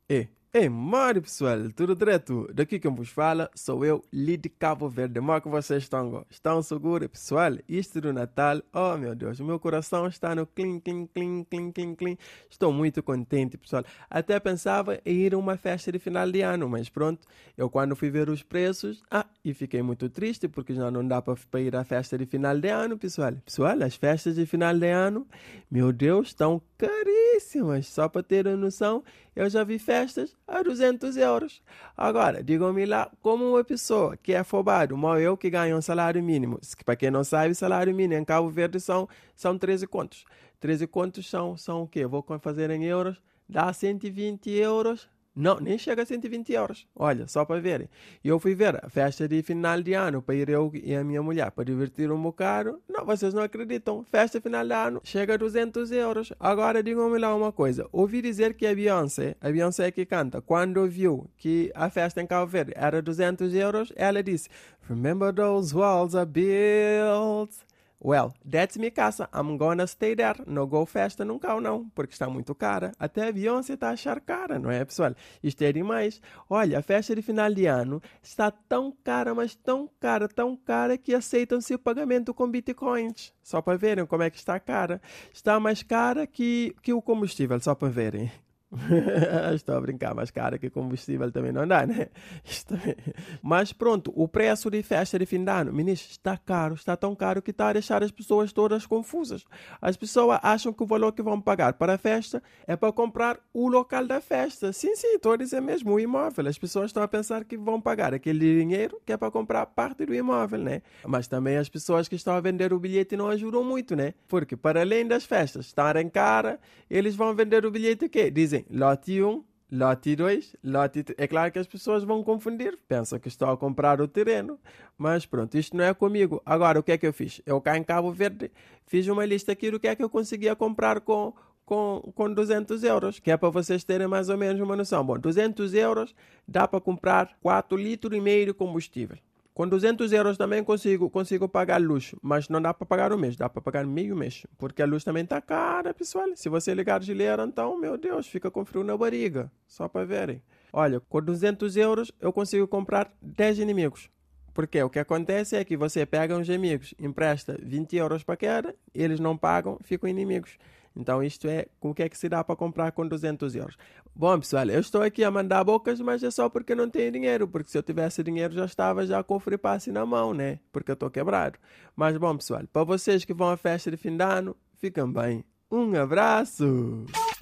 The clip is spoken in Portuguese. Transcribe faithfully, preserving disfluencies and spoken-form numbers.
É, é, Mário, pessoal, tudo direto? Daqui quem vos fala sou eu, Lid Cabo Verde. Como é que vocês estão? Estão seguros, pessoal? Isto do Natal, oh meu Deus, o meu coração está no clim, clim, clim, clim, clim, clim. Estou muito contente, pessoal. Até pensava em ir a uma festa de final de ano, mas pronto, eu quando fui ver os preços, ah, e fiquei muito triste porque já não dá para ir à festa de final de ano, pessoal. Pessoal, as festas de final de ano, meu Deus, estão caríssimas. Só para terem noção, eu já vi festas a duzentos euros. Agora, digam-me lá, como uma pessoa que é afobado, mal eu que ganho um salário mínimo, para quem não sabe, salário mínimo em Cabo Verde são, são treze contos. treze contos são, são o quê? Vou fazer em euros, dá cento e vinte euros. Não, nem chega a cento e vinte euros. Olha, só para verem. E eu fui ver a festa de final de ano para ir eu e a minha mulher para divertir um bocado. Não, vocês não acreditam. Festa final de ano chega a duzentos euros. Agora digam-me lá uma coisa. Ouvi dizer que a Beyoncé, a Beyoncé que canta, quando viu que a festa em Cabo Verde era duzentos euros, ela disse: Remember those walls are built. Well, that's me casa. I'm gonna stay there. Não go festa nunca não, porque está muito cara. Até a Beyoncé está a achar cara, não é, pessoal? Isto é demais. Olha, a festa de final de ano está tão cara, mas tão cara, tão cara que aceitam-se o pagamento com bitcoins. Só para verem como é que está cara. Está mais cara que, que o combustível, só para verem. Estou a brincar, mais caro que combustível também não dá, né? Também... Mas pronto, o preço de festa de fim de ano, ministro, está caro, está tão caro que está a deixar as pessoas todas confusas. As pessoas acham que o valor que vão pagar para a festa é para comprar o local da festa. Sim, sim, estou a dizer mesmo, o imóvel. As pessoas estão a pensar que vão pagar aquele dinheiro que é para comprar parte do imóvel, né? Mas também as pessoas que estão a vender o bilhete não ajudam muito, né? Porque para além das festas estarem caras, eles vão vender o bilhete que dizem lote um, lote dois, lote três. É claro que as pessoas vão confundir. Pensam que estou a comprar o terreno. Mas pronto, isto não é comigo. Agora, o que é que eu fiz? Eu cá em Cabo Verde fiz uma lista aqui do que é que eu conseguia comprar com, com, com duzentos euros. Que é para vocês terem mais ou menos uma noção. Bom, duzentos euros dá para comprar quatro litros e meio de combustível. Com duzentos euros também consigo, consigo pagar luz, mas não dá para pagar o mês, dá para pagar meio mês, porque a luz também está cara, pessoal. Se você ligar geleira, então, meu Deus, fica com frio na barriga, só para verem. Olha, com duzentos euros eu consigo comprar dez inimigos. Porque o que acontece é que você pega uns amigos, empresta vinte euros para cada, eles não pagam, ficam inimigos. Então isto é o que é que se dá para comprar com duzentos euros. Bom, pessoal, eu estou aqui a mandar bocas, mas é só porque não tenho dinheiro. Porque se eu tivesse dinheiro já estava já com o free pass na mão, né? Porque eu estou quebrado. Mas bom, pessoal, para vocês que vão à festa de fim de ano, fiquem bem. Um abraço!